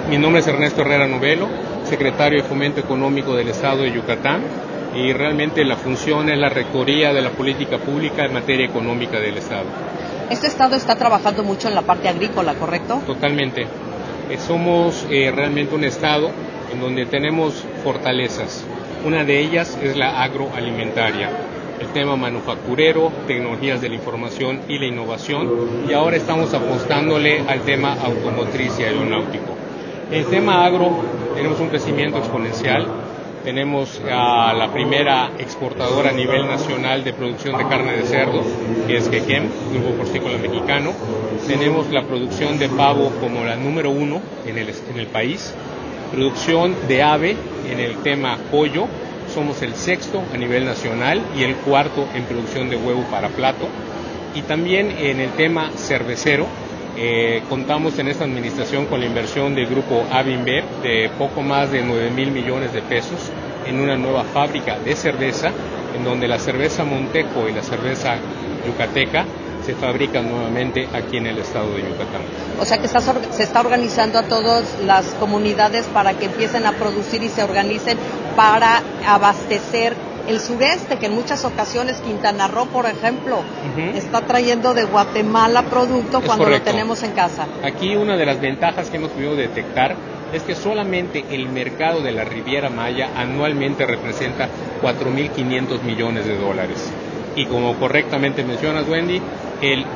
Mi nombre es Ernesto Herrera Novelo, secretario de Fomento Económico del Estado de Yucatán, y realmente la función es la rectoría de la política pública en materia económica del Estado. Este Estado está trabajando mucho en la parte agrícola, ¿correcto? Totalmente. Somos realmente un Estado en donde tenemos fortalezas. Una de ellas es la agroalimentaria, el tema manufacturero, tecnologías de la información y la innovación, y ahora estamos apostándole al tema automotriz y aeronáutico. En el tema agro tenemos un crecimiento exponencial. Tenemos a la primera exportadora a nivel nacional de producción de carne de cerdo, que es Quequem, Grupo Porcícola Mexicano. Tenemos la producción de pavo como la número 1 en el país. Producción de ave en el tema pollo. Somos el sexto a nivel nacional y el cuarto en producción de huevo para plato. Y también en el tema cervecero. Contamos en esta administración con la inversión del grupo Avinber de poco más de 9,000 millones de pesos en una nueva fábrica de cerveza, en donde la cerveza Montejo y la cerveza yucateca se fabrican nuevamente aquí en el estado de Yucatán. O sea que se está organizando a todas las comunidades para que empiecen a producir y se organicen para abastecer el sureste, que en muchas ocasiones Quintana Roo, por ejemplo, está trayendo de Guatemala producto cuando lo tenemos en casa. Aquí una de las ventajas que hemos podido detectar es que solamente el mercado de la Riviera Maya anualmente representa 4,500 millones de dólares. Y como correctamente mencionas, Wendy, el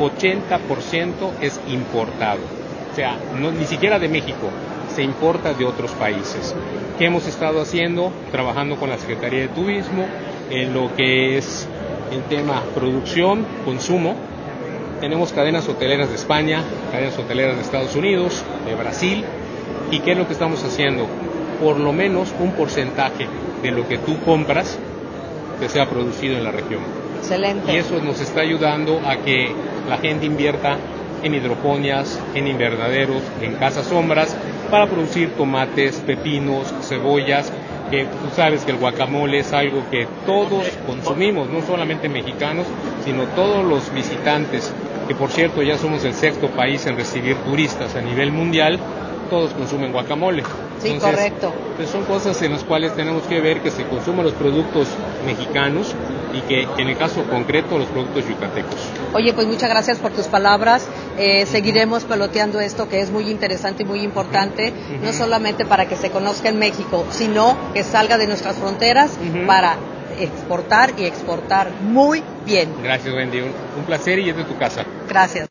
80% es importado. O sea, ni siquiera de México, se importa de otros países. ¿Qué hemos estado haciendo? Trabajando con la Secretaría de Turismo en lo que es el tema producción, consumo. Tenemos cadenas hoteleras de España, cadenas hoteleras de Estados Unidos, de Brasil. ¿Y qué es lo que estamos haciendo? Por lo menos un porcentaje de lo que tú compras que sea producido en la región. Excelente. Y eso nos está ayudando a que la gente invierta en hidroponias, en invernaderos, en casas sombras, para producir tomates, pepinos, cebollas, que tú sabes que el guacamole es algo que todos consumimos, no solamente mexicanos, sino todos los visitantes, que por cierto ya somos el sexto país en recibir turistas a nivel mundial, todos consumen guacamole. Sí, entonces, correcto. Pues son cosas en las cuales tenemos que ver que se consuman los productos mexicanos y que en el caso concreto los productos yucatecos. Oye, pues muchas gracias por tus palabras. Seguiremos peloteando esto que es muy interesante y muy importante, no solamente para que se conozca en México, sino que salga de nuestras fronteras para exportar y exportar muy bien. Gracias, Wendy. Un placer y es de tu casa. Gracias.